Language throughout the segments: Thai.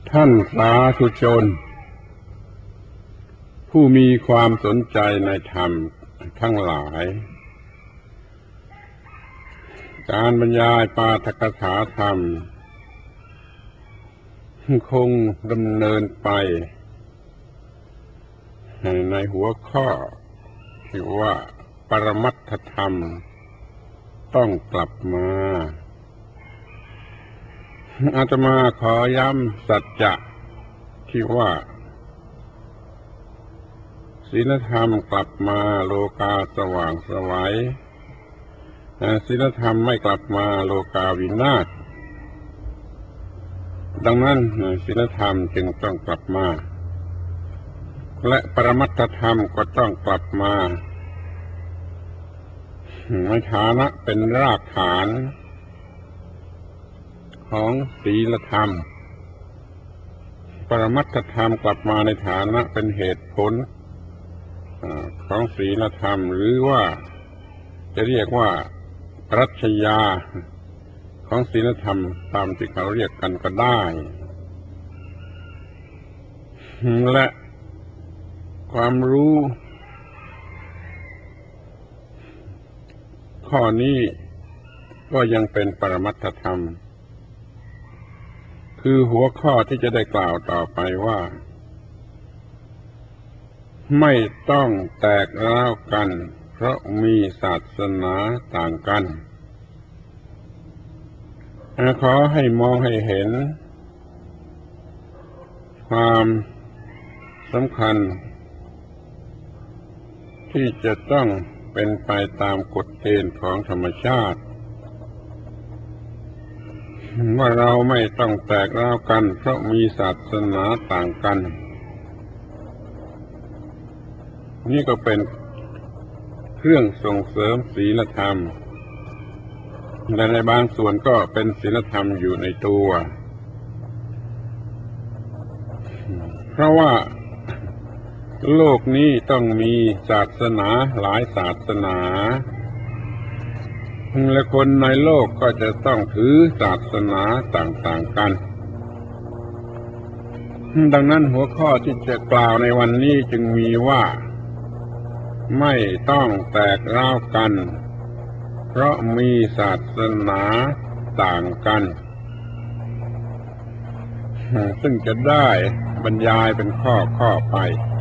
ท่านสาธุชนผู้มีความสนใจในธรรมทั้งหลายการบรรยายปาฐกถาธรรมคงดำเนินไปในหัวข้อที่ว่าปรมัตถธรรมต้องกลับมาอาตมาขอย้ำสัจจะที่ว่าศีลธรรมกลับมาโลกาสว่างไสวศีลธรรมไม่กลับมาโลกาวินาศดังนั้นศีลธรรมจึงต้องกลับมาและปรมัตถธรรมก็ต้องกลับมาในฐานะเป็นรากฐานของศีลธรรมปรมัตถธรรมกลับมาในฐานะเป็นเหตุผลของศีลธรรมหรือว่าจะเรียกว่าปรัชญาของศีลธรรมตามที่เขาเรียกกันก็ได้และความรู้ข้อนี้ก็ยังเป็นปรมัตถธรรมคือหัวข้อที่จะได้กล่าวต่อไปว่าไม่ต้องแตกร้าวกันเพราะมีศาสนาต่างกันขอให้มองให้เห็นความสำคัญที่จะต้องเป็นไปตามกฎเกณฑ์ของธรรมชาติว่าเราไม่ต้องแตกร้าวกันเพราะมีศาสนาต่างกันนี่ก็เป็นเครื่องส่งเสริมศีลธรรมและในบางส่วนก็เป็นศีลธรรมอยู่ในตัวเพราะว่าโลกนี้ต้องมีศาสนาหลายศาสนาและคนในโลกก็จะต้องถือศาสนาต่างๆกันดังนั้นหัวข้อที่จะกล่าวในวันนี้จึงมีว่าไม่ต้องแตกร้าวกันเพราะมีศาสนาต่างกันซึ่งจะได้บรรยายเป็นข้อไป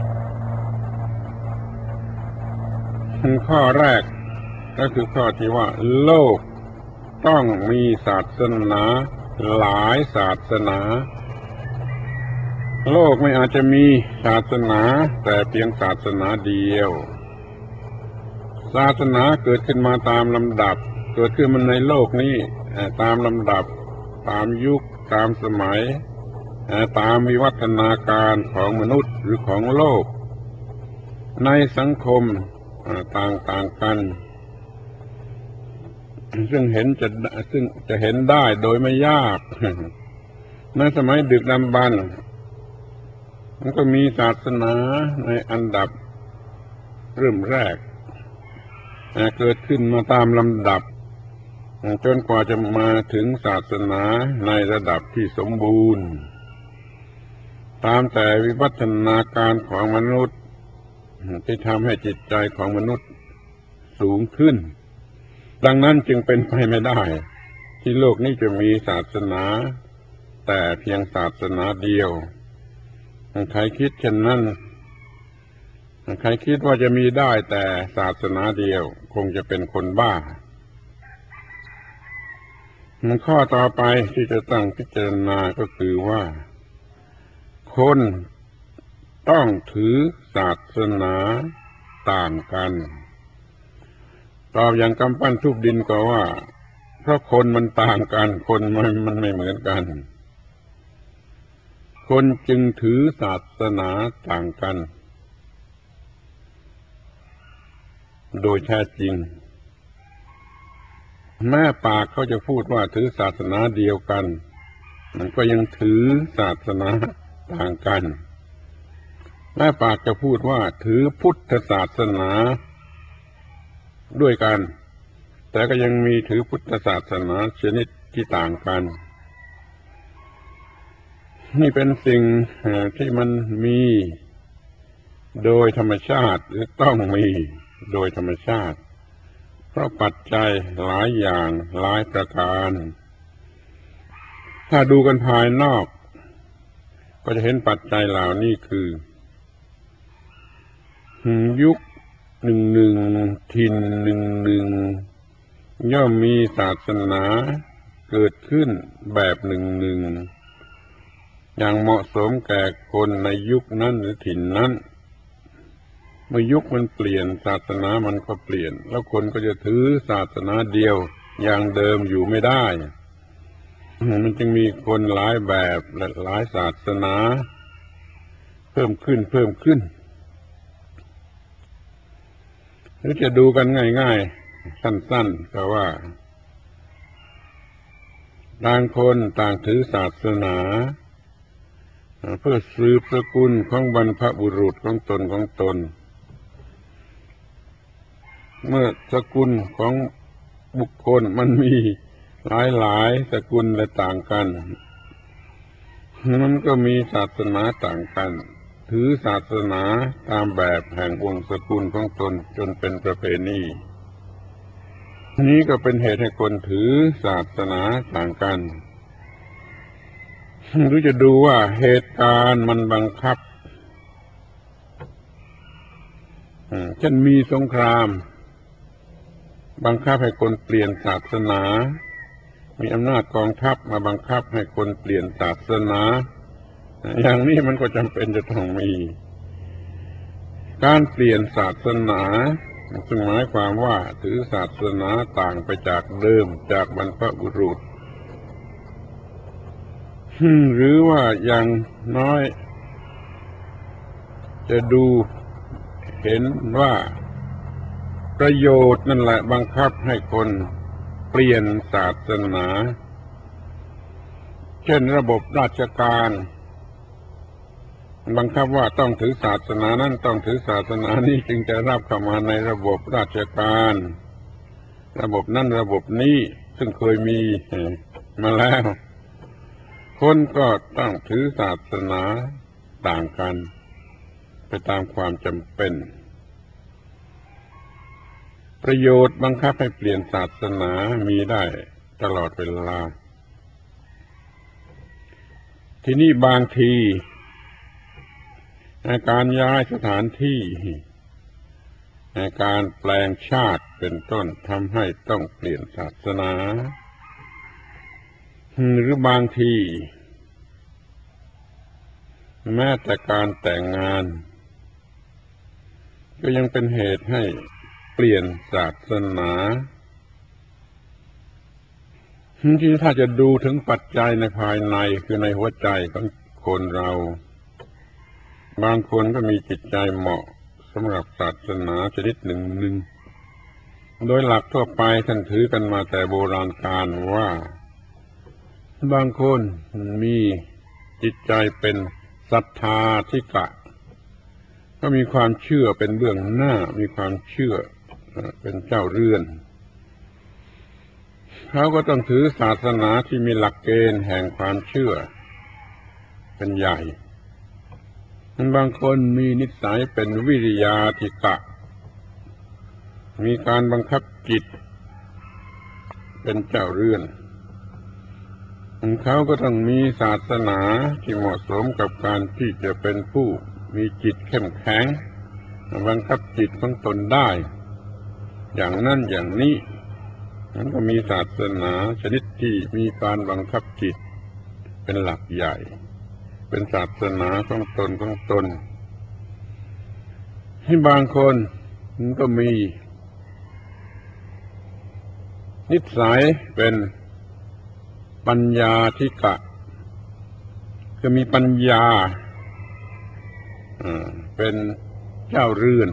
ข้อแรกก็คือข้อที่ว่าโลกต้องมีศาสนาหลายศาสนาโลกไม่อาจจะมีศาสนาแต่เพียงศาสนาเดียวศาสนาเกิดขึ้นมาตามลำดับเกิดขึ้นมาในโลกนี้ตามลำดับตามยุคตามสมัยตามวิวัฒนาการของมนุษย์หรือของโลกในสังคมต่างๆกันซึ่งจะเห็นได้โดยไม่ยากในสมัยดึกดำบรรพ์มันก็มีศาสนาในอันดับเริ่มแรกเกิดขึ้นมาตามลำดับจนกว่าจะมาถึงศาสนาในระดับที่สมบูรณ์ตามแต่วิวัฒนาการของมนุษย์ที่ทำให้จิตใจของมนุษย์สูงขึ้นดังนั้นจึงเป็นไปไม่ได้ที่โลกนี้จะมีศาสนาแต่เพียงศาสนาเดียวใครคิดเช่นนั้นใครคิดว่าจะมีได้แต่ศาสนาเดียวคงจะเป็นคนบ้าข้อต่อไปที่จะต้องพิจารณาก็คือว่าคนต้องถือศาสนาต่างกันตอบอย่างกำปั้นทุบดินก็ว่าเพราะคนมันต่างกันคนมันไม่เหมือนกันคนจึงถือศาสนาต่างกันโดยแท้จริงแม้ปากเขาจะพูดว่าถือศาสนาเดียวกันมันก็ยังถือศาสนาต่างกันแม้ปากจะพูดว่าถือพุทธศาสนาด้วยกันแต่ก็ยังมีถือพุทธศาสนาชนิดที่ต่างกันนี่เป็นสิ่งที่มันมีโดยธรรมชาติหรือต้องมีโดยธรรมชาติเพราะปัจจัยหลายอย่างหลายประการถ้าดูกันภายนอกก็จะเห็นปัจจัยเหล่านี้คือยุคหนึ่งหนึ่งถิ่นหนึ่งหนึ่งย่อมมีศาสนาเกิดขึ้นแบบหนึ่งหนึ่งอย่างเหมาะสมแก่คนในยุคนั้นหรือถิ่นนั้นเมื่อยุคมันเปลี่ยนศาสนามันก็เปลี่ยนแล้วคนก็จะถือศาสนาเดียวอย่างเดิมอยู่ไม่ได้มันจึงมีคนหลายแบบและหลายศาสนาเพิ่มขึ้นหรือจะดูกันง่ายๆสั้นๆก็ว่าต่างคนต่างถือศาสนาเพื่อสืบสกุลของบรรพบุรุษของตนเมื่อสกุลของบุคคลมันมีหลายสกุลและต่างกันมันก็มีศาสนาต่างกันถือศาสนาตามแบบแห่งวงศกุลของตนจนเป็นประเพณีนี้ก็เป็นเหตุให้คนถือศาสนาต่างกันหรือจะดูว่าเหตุการณ์มันบังคับเช่นมีสงครามบังคับให้คนเปลี่ยนศาสนามีอำนาจกองทัพมาบังคับให้คนเปลี่ยนศาสนาอย่างนี้มันก็จำเป็นจะต้องมีการเปลี่ยนศาสนาซึ่งหมายความว่าถือศาสนาต่างไปจากเดิมจากบรรพบุรุษหรือว่าอย่างน้อยจะดูเห็นว่าประโยชน์นั่นแหละบังคับให้คนเปลี่ยนศาสนาเช่นระบบราชการบังคับว่าต้องถือศาสนานั้นต้องถือศาสนานี้จึงจะรับเข้ามาในระบบราชการระบบนั้นระบบนี้ซึ่งเคยมีมาแล้วคนก็ต้องถือศาสนาต่างกันไปตามความจำเป็นประโยชน์บังคับให้เปลี่ยนศาสนามีได้ตลอดเวลาที่นี่บางทีการย้ายสถานที่การแปลงชาติเป็นต้นทำให้ต้องเปลี่ยนศาสนาหรือบางทีแม้แต่การแต่งงานก็ยังเป็นเหตุให้เปลี่ยนศาสนาที่ถ้าจะดูถึงปัจจัยในภายในคือในหัวใจของคนเราบางคนก็มีจิตใจเหมาะสำหรับศาสนาชนิดหนึ่งโดยหลักทั่วไปท่านถือกันมาแต่โบราณกาลว่าบางคนมีจิตใจเป็นศรัทธาธิกะก็มีความเชื่อเป็นเบื้องหน้ามีความเชื่อเป็นเจ้าเรือนเขาก็ต้องถือศาสนาที่มีหลักเกณฑ์แห่งความเชื่อเป็นใหญ่บางคนมีนิสัยเป็นวิริยาธิกะมีการบังคับจิตเป็นเจ้าเรือนเขาก็ต้องมีศาสนาที่เหมาะสมกับการที่จะเป็นผู้มีจิตเข้มแข็งบังคับจิตของตนได้อย่างนั้นอย่างนี้มันก็มีศาสนาชนิดที่มีการบังคับจิตเป็นหลักใหญ่เป็นศาสนาของตนให้บางคนมันก็มีนิสัยเป็นปัญญาธิกะคือมีปัญญาเป็นเจ้าเรือน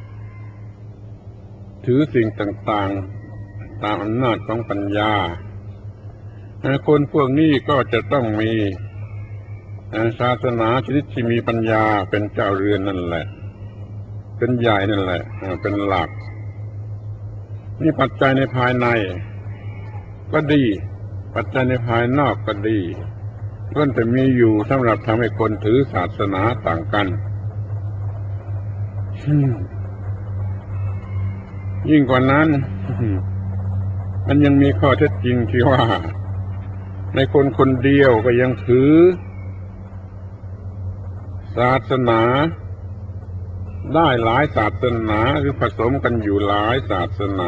ถือสิ่งต่างๆตามอำนาจของปัญญาคนพวกนี้ก็จะต้องมีศาสนาชนิดที่มีปัญญาเป็นเจ้าเรือนนั่นแหละเป็นใหญ่นั่นแหละเป็นหลักนี่ปัจจัยในภายในก็ดีปัจจัยในภายนอกก็ดีล้วนแต่มีอยู่สำหรับทำให้คนถือศาสนาต่างกันยิ่งกว่านั้นมันยังมีข้อเท็จจริงที่ว่าในคนคนเดียวก็ยังถือศาสนาได้หลายศาสนาหรือผสมกันอยู่หลายศาสนา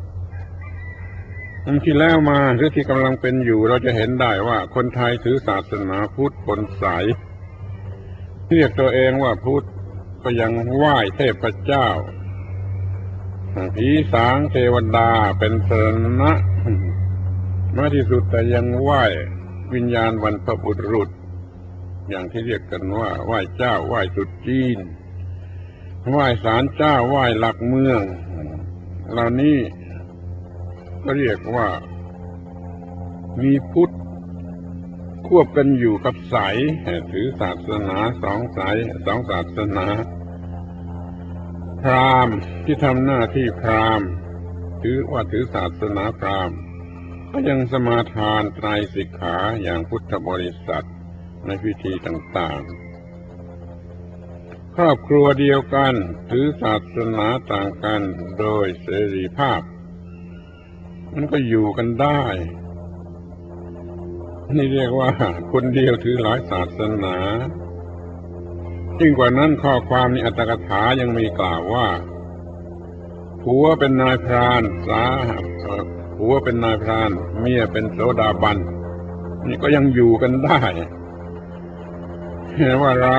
ที่แล้วมาหรือที่กำลังเป็นอยู่เราจะเห็นได้ว่าคนไทยถือศาสนาพุทธปนใสเรียกตัวเองว่าพุทธก็ยังไหว้เทพเจ้าผีสางเทวดาเป็นสรณะมากที่สุดแต่ยังไหว้วิญญาณบรรพบุรุษอย่างที่เรียกกันว่าไหว้เจ้าไหว้ตรุษจีนไหว้ศาลเจ้าไหว้หลักเมืองเหล่านี้ก็เรียกว่ามีพุทธควบกันอยู่กับไสยถือศาสนาสองสายสองศาสนาพราหมณ์ที่ทำหน้าที่พราหมณ์ถือศาสนาพราหมณ์ก็ยังสมาทานไตรสิกขาอย่างพุทธบริษัทในพิธีต่างๆครอบครัวเดียวกันถือศาสนาต่างกันโดยเสรีภาพมันก็อยู่กันได้นี่เรียกว่าคนเดียวถือหลายศาสนายิ่งกว่านั้นข้อความในอัตถกถายังมีกล่าวว่าผัวเป็นนายพรานผัวเป็นนายพรานเมียเป็นโสดาบันนี่ก็ยังอยู่กันได้เห็นว่าเรา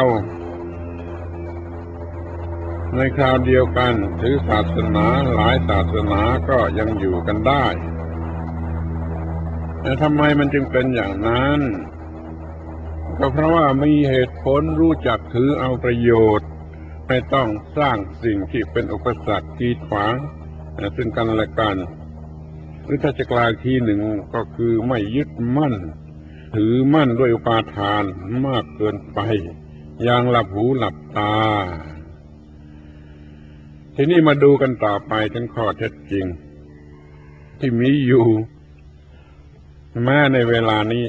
ในคราวเดียวกันถือศาสนาหลายศาสนาก็ยังอยู่กันได้แต่ทำไมมันจึงเป็นอย่างนั้นก็เพราะว่ามีเหตุผลรู้จักถือเอาประโยชน์ไม่ต้องสร้างสิ่งที่เป็นอุปสรรคกีดขวางซึ่งกันและกันหรือถ้าจะกล่าวทีหนึ่งก็คือไม่ยึดมั่นถือมั่นด้วยอุปาทานมากเกินไปอย่างหลับหูหลับตาทีนี้มาดูกันต่อไปถึงข้อเท็จจริงที่มีอยู่แม้ในเวลานี้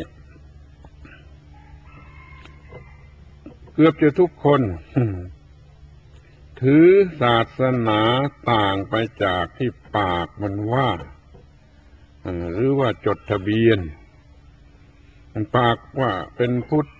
เกือบจะทุกคนถือศาสนาต่างไปจากที่ปากมันว่าหรือว่าจดทะเบียนมันปากว่าเป็นพุทธ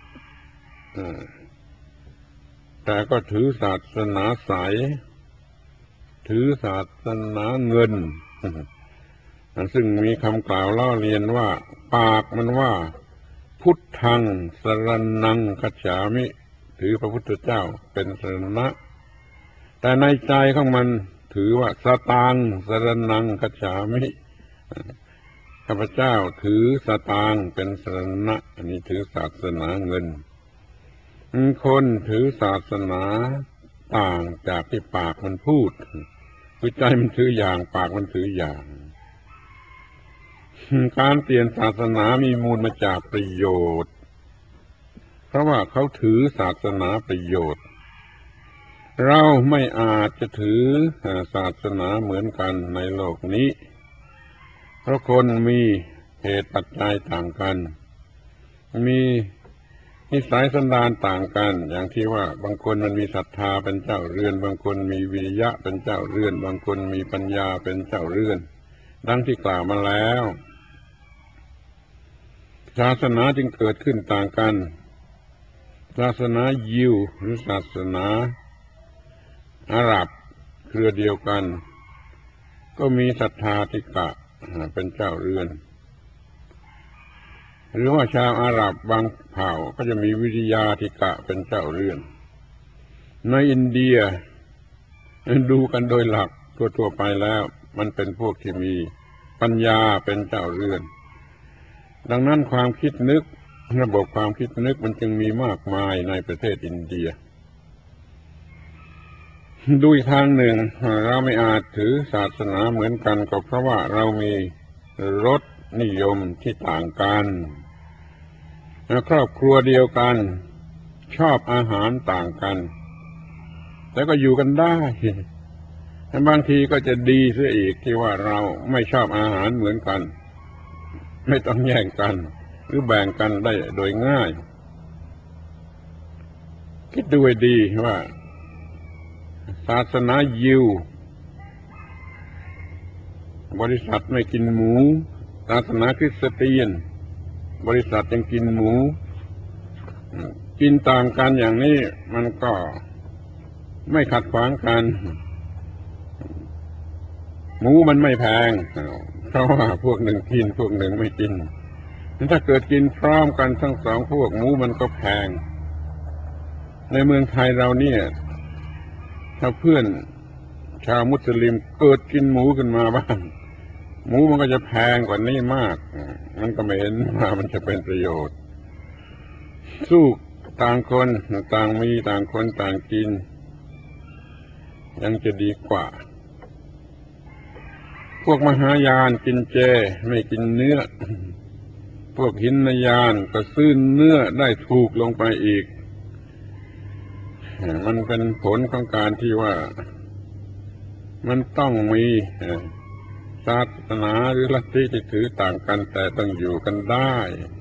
แต่ก็ถือศาสนาใสถือศาสนาเงินซึ่งมีคำกล่าวล้อเลียนว่าปากมันว่าพุทธังสรณังคัจฉามิถือพระพุทธเจ้าเป็นสรณะแต่ในใจของมันถือว่าสตังสรณังคัจฉามิข้าพเจ้าถือสตางค์เป็นสรณะอันนี้ถือศาสนาเงินคนถือศาสนาต่างจากที่ปากมันพูดคือใจมันถืออย่างปากมันถืออย่างการเปลี่ยนศาสนามีมูลมาจากประโยชน์เพราะว่าเขาถือศาสนาประโยชน์เราไม่อาจจะถือศาสนาเหมือนกันในโลกนี้เพราะคนมีเหตุปัจจัยต่างกันมีนิสัยสันดานต่างกันอย่างที่ว่าบางคนมันมีศรัทธาเป็นเจ้าเรือนบางคนมีวิริยะเป็นเจ้าเรือนบางคนมีปัญญาเป็นเจ้าเรือนดังที่กล่าวมาแล้วศาสนาจึงเกิดขึ้นต่างกันศาสนายิวหรือศาสนาอาหรับเครือเดียวกันก็มีศรัทธาธิกะเป็นเจ้าเรือนหรือว่าชาวอาหรับบางเผ่าก็จะมีวิริยาธิกะเป็นเจ้าเรือนในอินเดียดูกันโดยหลักทั่วๆไปแล้วมันเป็นพวกที่มีปัญญาเป็นเจ้าเรือนดังนั้นความคิดนึกระบบความคิดนึกมันจึงมีมากมายในประเทศอินเดียดูอีกทางหนึ่งเราไม่อาจถือศาสนาเหมือนกันก็เพราะว่าเรามีรสนิยมที่ต่างกันครอบครัวเดียวกันชอบอาหารต่างกันแต่ก็อยู่กันได้แต่บางทีก็จะดีเสียอีกที่ว่าเราไม่ชอบอาหารเหมือนกันไม่ต้องแย่งกันหรือแบ่งกันได้โดยง่ายคิดดูให้ดีว่าศาสนายิวบริษัทไม่กินหมูศาสนาคริสเตียนบริษัทยังกินหมูกินต่างกันอย่างนี้มันก็ไม่ขัดขวางกันหมูมันไม่แพงเพราะว่าพวกหนึ่งกินพวกหนึ่งไม่กินถ้าเกิดกินพร้อมกันทั้งสองพวกหมูมันก็แพงในเมืองไทยเราเนี่ยถ้าเพื่อนชาวมุสลิมเกิดกินหมูขึ้นมาบ้างหมูมันก็จะแพงกว่านี้มากมันก็ไม่เห็นว่ามันจะเป็นประโยชน์สู้ต่างคนต่างมีต่างคนต่างกินยังจะดีกว่าพวกมหายานกินเจไม่กินเนื้อพวกหินยานก็ซื้อเนื้อได้ถูกลงไปอีกมันเป็นผลของการที่ว่ามันต้องมีศาสนาหรือลัทธิที่ถือต่างกันแต่ต้องอยู่กันได้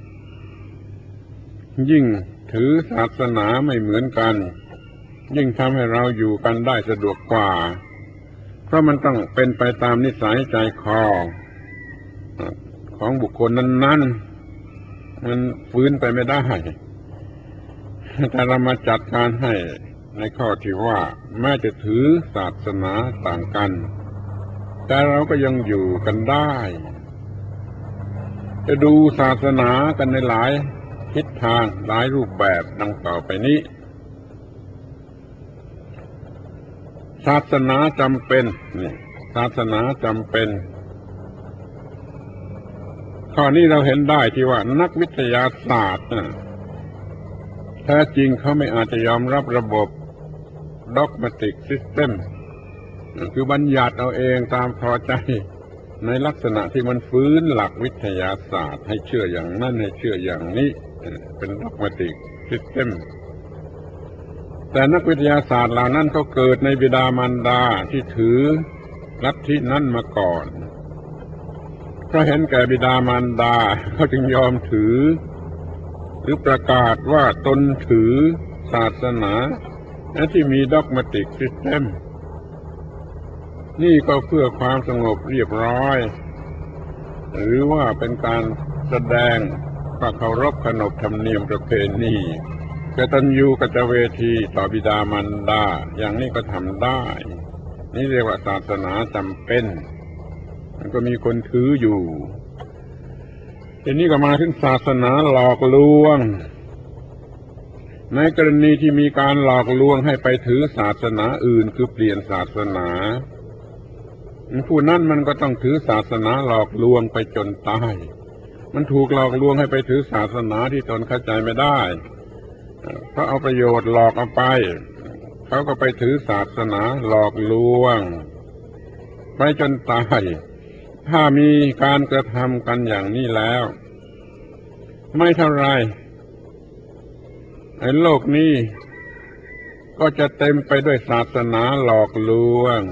ยิ่งถือศาสนาไม่เหมือนกันยิ่งทำให้เราอยู่กันได้สะดวกกว่าเพราะมันต้องเป็นไปตามนิสัยใจคอของบุคคลนั้นๆมันฟื้นไปไม่ได้แต่เรามาจัดการให้ในข้อที่ว่าแม้จะถือศาสนาต่างกันแต่เราก็ยังอยู่กันได้จะดูศาสนากันในหลายทิศทางหลายรูปแบบดังต่อไปนี้ศาสนาจำเป็นนี่ศาสนาจำเป็นข้อนี้เราเห็นได้ที่ว่านักวิทยาศาสตร์แท้จริงเขาไม่อาจจะยอมรับระบบ dogmatic system คือบัญญัติเอาเองตามพอใจในลักษณะที่มันฟื้นหลักวิทยาศาสตร์ให้เชื่ออย่างนั้นให้เชื่ออย่างนี้เป็น dogmatic system แต่นักวิทยาศาสตร์เหล่านั้นเขาเกิดในบิดามารดาที่ถือลัทธินั้นมาก่อนเพราะเห็นแก่บิดามารดาเขาจึงยอมถือหรือประกาศว่าตนถือศาสนาที่มี dogmatic system นี่ก็เพื่อความสงบเรียบร้อยหรือว่าเป็นการแสดงความเคารพขนบธรรมเนียมประเพณีกตัญญูกตเวทีต่อบิดามารดาอย่างนี้ก็ทำได้นี่เรียกว่าศาสนาจำเป็นมันก็มีคนถืออยู่ทีนี้ก็มาถึงศาสนาหลอกลวงในกรณีที่มีการหลอกลวงให้ไปถือศาสนาอื่นคือเปลี่ยนศาสนาผู้นั้นมันก็ต้องถือศาสนาหลอกลวงไปจนตายมันถูกหลอกลวงให้ไปถือศาสนาที่ตนเข้าใจไม่ได้เพราะเอาประโยชน์หลอกเอาไปเขาก็ไปถือศาสนาหลอกลวงไปจนตายถ้ามีการกระทำกันอย่างนี้แล้วไม่เท่าไรในโลกนี้ก็จะเต็มไปด้วยศาสนาหลอกลวง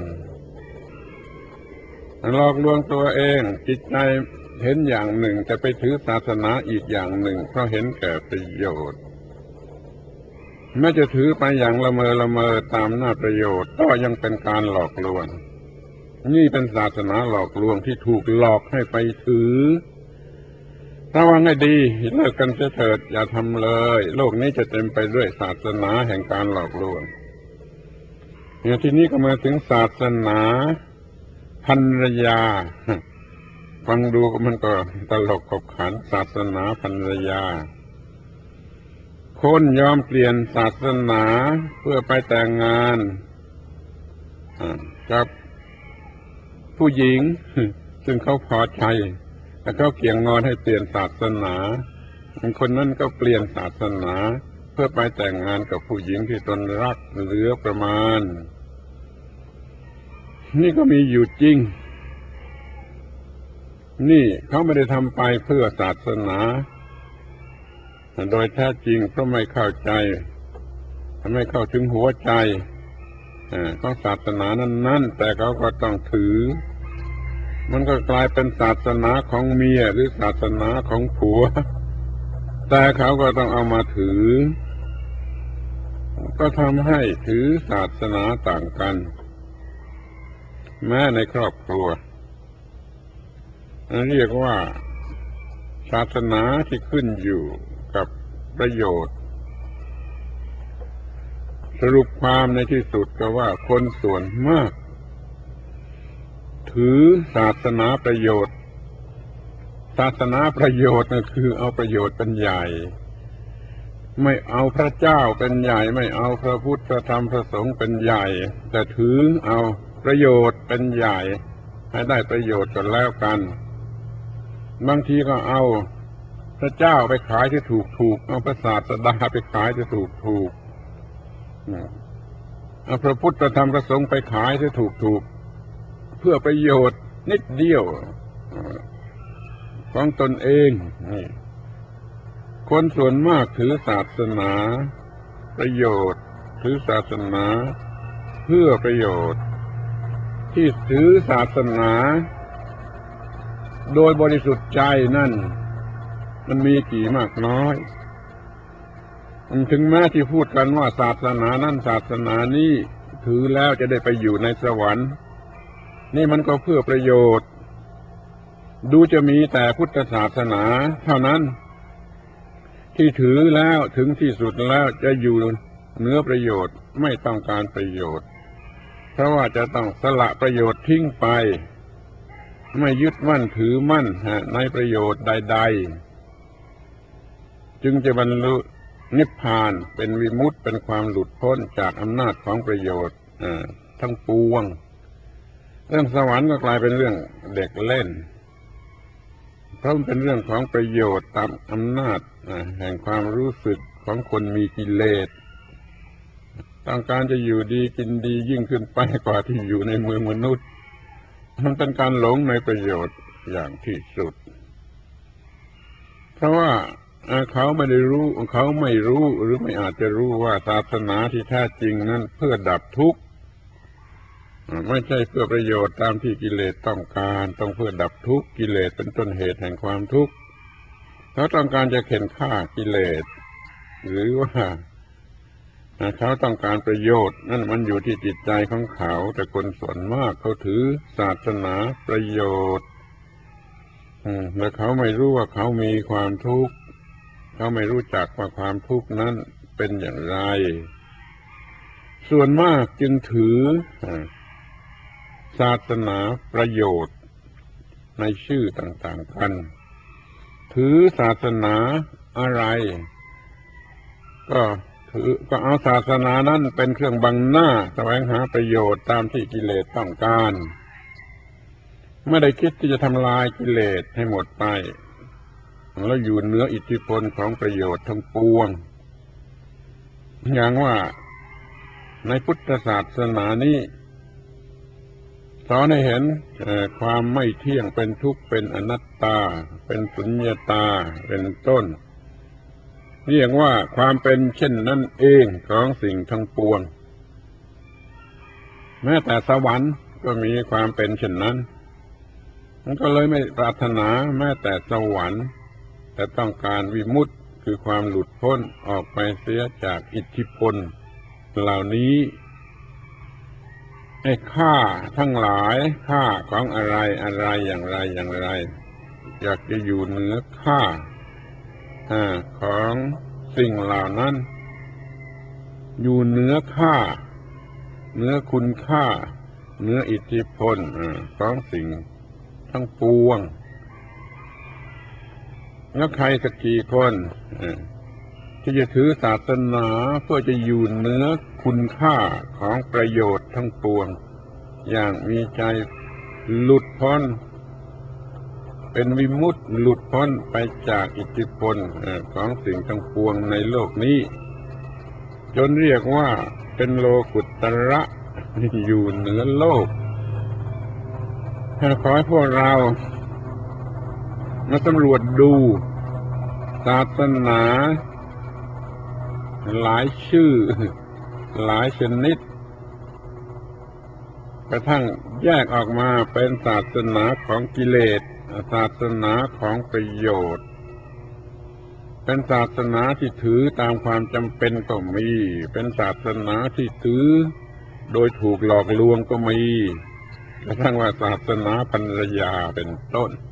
ตัวเองจิตใจเห็นอย่างหนึ่งแต่ไปถือศาสนาอีกอย่างหนึ่งเพราะเห็นแก่ประโยชน์แม้จะถือไปอย่างละเมอตามหน้าประโยชน์ก็ยังเป็นการหลอกลวงนี่เป็นศาสนาหลอกลวงที่ถูกหลอกให้ไปถือระวังให้ดีเลิกกันเสียเถิดอย่าทำเลยโลกนี้จะเต็มไปด้วยศาสนาแห่งการหลอกลวงทีนี้ก็มาถึงศาสนาภรรยาฟังดูมันก็ตลกขบขันศาสนาภรรยาคนยอมเปลี่ยนศาสนาเพื่อไปแต่งงานกับผู้หญิงซึ่งเขาพอใจแล้วเขาเกี่ยงงอนให้เปลี่ยนศาสนาคนนั้นก็เปลี่ยนศาสนาเพื่อไปแต่งงานกับผู้หญิงที่ตนรักเหลือประมาณนี่ก็มีอยู่จริงนี่เขาไม่ได้ทำไปเพื่อศาสนาโดยแท้จริงเพราะไม่เข้าใจไม่เข้าถึงหัวใจของศาสนานั้นแต่เขาก็ต้องถือมันก็กลายเป็นศาสนาของเมียหรือศาสนาของผัวแต่เขาก็ต้องเอามาถือก็ทำให้ถือศาสนาต่างกันแม้ในครอบครัวเรียกว่าศาสนาที่ขึ้นอยู่กับประโยชน์สรุปความในที่สุดก็ว่าคนส่วนมากถือศาสนาประโยชน์ศาสนาประโยชน์ก็คือเอาประโยชน์เป็นใหญ่ไม่เอาพระเจ้าเป็นใหญ่ไม่เอาพระพุทธพระธรรมพระสงฆ์เป็นใหญ่แต่ถือเอาประโยชน์เป็นใหญ่ให้ได้ประโยชน์กันแล้วกันบางทีก็เอาพระเจ้าไปขายที่ถูกเอาพระศาสดาไปขายที่ถูกเอาพระพุทธพระธรรมพระสงฆ์ไปขายที่ถูกเพื่อประโยชน์นิดเดียวของตนเองคนส่วนมากถือศาสนาประโยชน์ถือศาสนาเพื่อประโยชน์ที่ถือศาสนาโดยบริสุทธิ์ใจนั่นมันมีกี่มากน้อยถึงแม้ที่พูดกันว่าศาสนานั้นศาสนานี้ถือแล้วจะได้ไปอยู่ในสวรรค์นี่มันก็เพื่อประโยชน์ดูจะมีแต่พุทธศาสนาเท่านั้นที่ถือแล้วถึงที่สุดแล้วจะอยู่เหนือประโยชน์ไม่ต้องการประโยชน์เพราะว่าจะต้องสละประโยชน์ทิ้งไปไม่ยึดมั่นถือมั่นในประโยชน์ใดๆจึงจะบรรลุนิพพานเป็นวิมุตติเป็นความหลุดพ้นจากอำนาจของประโยชน์ทั้งปวงเรื่องสวรรค์ก็กลายเป็นเรื่องเด็กเล่นเพราะมันเป็นเรื่องของประโยชน์ตามอำนาจแห่งความรู้สึกของคนมีกิเลสต้องการจะอยู่ดีกินดียิ่งขึ้นไปกว่าที่อยู่ในเมืองมนุษย์มันเป็นการหลงในประโยชน์อย่างที่สุดเพราะว่าเขาไม่รู้หรือไม่อาจจะรู้ว่าศาสนาที่แท้จริงนั้นเพื่อดับทุกข์ไม่ใช่เพื่อประโยชน์ตามที่กิเลสต้องการต้องเพื่อดับทุกข์กิเลสเป็นต้นเหตุแห่งความทุกข์เขาต้องการจะเข็นฆ่ากิเลสหรือว่าเขาต้องการประโยชน์นั่นมันอยู่ที่จิตใจของเขาแต่คนส่วนมากเขาถือศาสนาประโยชน์และเขาไม่รู้ว่าเขามีความทุกข์เขาไม่รู้จักว่าความทุกข์นั้นเป็นอย่างไรส่วนมากจึงถือศาสนาประโยชน์ในชื่อต่างๆกันถือศาสนาอะไรก็เอาศาสนานั้นเป็นเครื่องบังหน้าแสวงหาประโยชน์ตามที่กิเลสต้องการไม่ได้คิดที่จะทำลายกิเลสให้หมดไปแล้วอยู่เหนืออิทธิพลของประโยชน์ทั้งปวงอย่างว่าในพุทธศาสนานี้สอนให้เห็นความไม่เที่ยงเป็นทุกข์เป็นอนัตตาเป็นสุญญตาเป็นต้นเรียกว่าความเป็นเช่นนั้นเองของสิ่งทั้งปวงแม้แต่สวรรค์ก็มีความเป็นเช่นนั้นมันก็เลยไม่ปรารถนาแม้แต่สวรรค์แต่ต้องการวิมุตติคือความหลุดพ้นออกไปเสียจากอิทธิพลเหล่านี้ไอ้ค่าทั้งหลายค่าของอะไรอย่างไรอยากจะอยู่เหนือค่าของสิ่งเหล่านั้นอยู่เหนือค่าเหนือคุณค่าเหนืออิทธิพลของสิ่งทั้งปวงแล้วใครสักกี่คนที่จะถือศาสนาเพื่อจะอยู่เหนือคุณค่าของประโยชน์ทั้งปวงอย่างมีใจหลุดพ้นเป็นวิมุตติหลุดพ้นไปจากอิทธิพลของสิ่งทั้งปวงในโลกนี้จนเรียกว่าเป็นโลกุตตระอยู่เหนือโลกขอให้พวกเรามาสำรวจดูศาสนาหลายชื่อหลายชนิดกระทั่งแยกออกมาเป็นศาสนาของกิเลสศาสนาของประโยชน์เป็นศาสนาที่ถือตามความจำเป็นก็มีเป็นศาสนาที่ถือโดยถูกหลอกลวงก็มีกระทั่งว่าศาสนาภรรยาเป็นต้น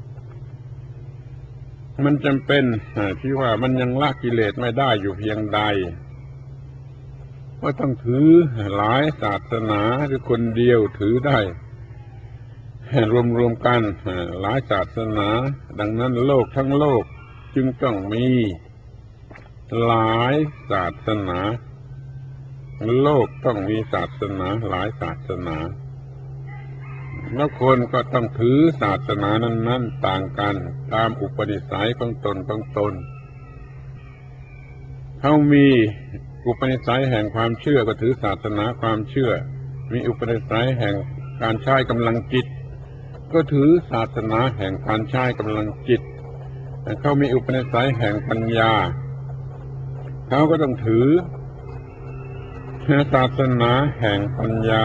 มันจำเป็นที่ว่ามันยังละกิเลสไม่ได้อยู่เพียงใดก็ต้องถือหลายศาสนาหรือคนเดียวถือได้รวมกันหลายศาสนาดังนั้นโลกทั้งโลกจึงต้องมีหลายศาสนาโลกต้องมีศาสนาหลายศาสนาแล้วคนก็ต้องถือศาสนานั้นๆต่างกันตามอุปนิสัยของตนเขามีอุปนิสัยแห่งความเชื่อก็ถือศาสนาความเชื่อมีอุปนิสัยแห่งการใช้กำลังจิตก็ถือศาสนาแห่งการใช้กำลังจิตเขามีอุปนิสัยแห่งปัญญาเขาก็ต้องถือศาสนาแห่งปัญญา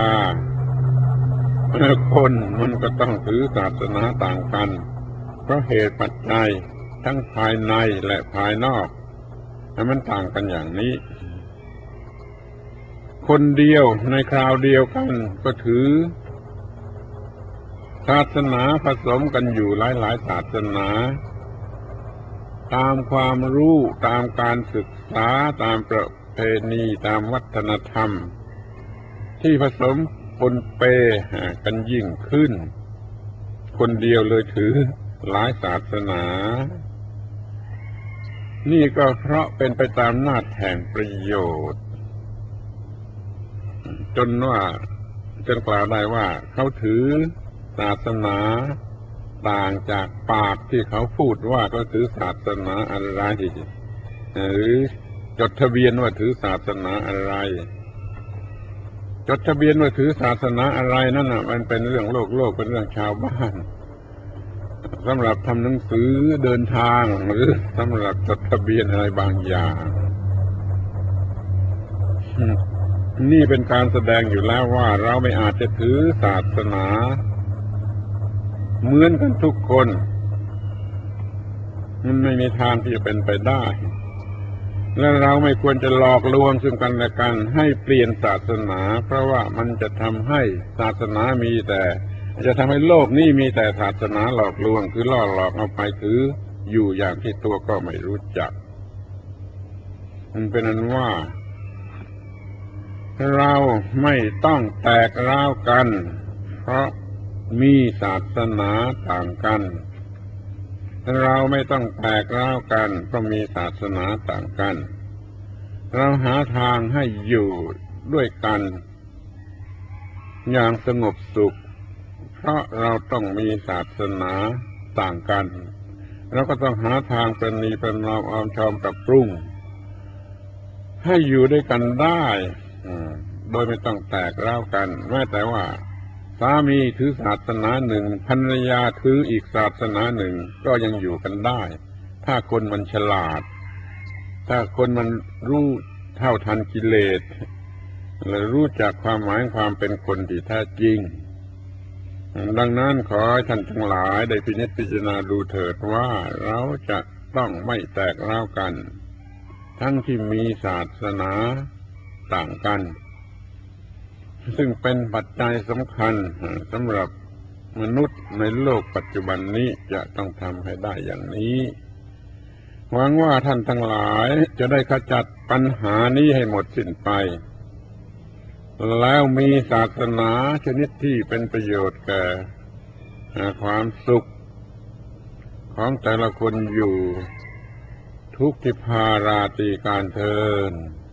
คนมันก็ต้องถือศาสนาต่างกันเพราะเหตุปัจจัยทั้งภายในและภายนอกมันต่างกันอย่างนี้คนเดียวในคราวเดียวกันก็ถือศาสนาผสมกันอยู่หลายศาสนาตามความรู้ตามการศึกษาตามประเพณีตามวัฒนธรรมที่ผสมปนเปกันยิ่งขึ้นคนเดียวเลยถือหลายศาสนานี่ก็เพราะเป็นไปตามอำนาจแห่งประโยชน์จนกล่าวได้ว่าเขาถือศาสนาต่างจากปากที่เขาพูดว่าเขาถือศาสนาอะไรหรือจดทะเบียนว่าถือศาสนาอะไรจดทะเบียนว่าถือศาสนาอะไรนั่นน่ะมันเป็นเรื่องโลกเป็นเรื่องชาวบ้านสำหรับทำหนังสือเดินทางหรือสำหรับจดทะเบียนอะไรบางอย่างนี่เป็นการแสดงอยู่แล้วว่าเราไม่อาจจะถือศาสนาเหมือนกันทุกคนมันไม่มีทางที่จะเป็นไปได้และเราไม่ควรจะหลอกลวงซึ่งกันและกันให้เปลี่ยนศาสนาเพราะว่ามันจะทำให้ศาสนาจะทำให้โลกนี้มีแต่ศาสนาหลอกลวงคือล่อหลอกเอาไปถืออยู่อย่างที่ตัวก็ไม่รู้จักมันเป็นนั้นว่าเราไม่ต้องแตกร้าวกันเพราะมีศาสนาต่างกันเราไม่ต้องแตกร้าวกันเพราะมีศาสนาต่างกันเราหาทางให้อยู่ด้วยกันอย่างสงบสุขเพราะเราต้องมีศาสนาต่างกันเราก็ต้องหาทางประนีประนอมออมชอมปรับปรุงให้อยู่ด้วยกันได้โดยไม่ต้องแตกร้าวกันแม้แต่ว่าสามีถือศาสนาหนึ่งภรรยาถืออีกศาสนาหนึ่งก็ยังอยู่กันได้ถ้าคนมันฉลาดถ้าคนมันรู้เท่าทันกิเลสและรู้จักความหมายความเป็นคนที่แท้จริงดังนั้นขอให้ท่านทั้งหลายได้พินิจพิจารณาดูเถิดว่าเราจะต้องไม่แตกร้าวกันทั้งที่มีศาสนาต่างกันซึ่งเป็นปัจจัยสำคัญสำหรับมนุษย์ในโลกปัจจุบันนี้จะต้องทำให้ได้อย่างนี้หวังว่าท่านทั้งหลายจะได้ขจัดปัญหานี้ให้หมดสิ้นไปแล้วมีศาสนาชนิดที่เป็นประโยชน์แก่ความสุขของแต่ละคนอยู่ทุกทิพาราตรีการเทอญ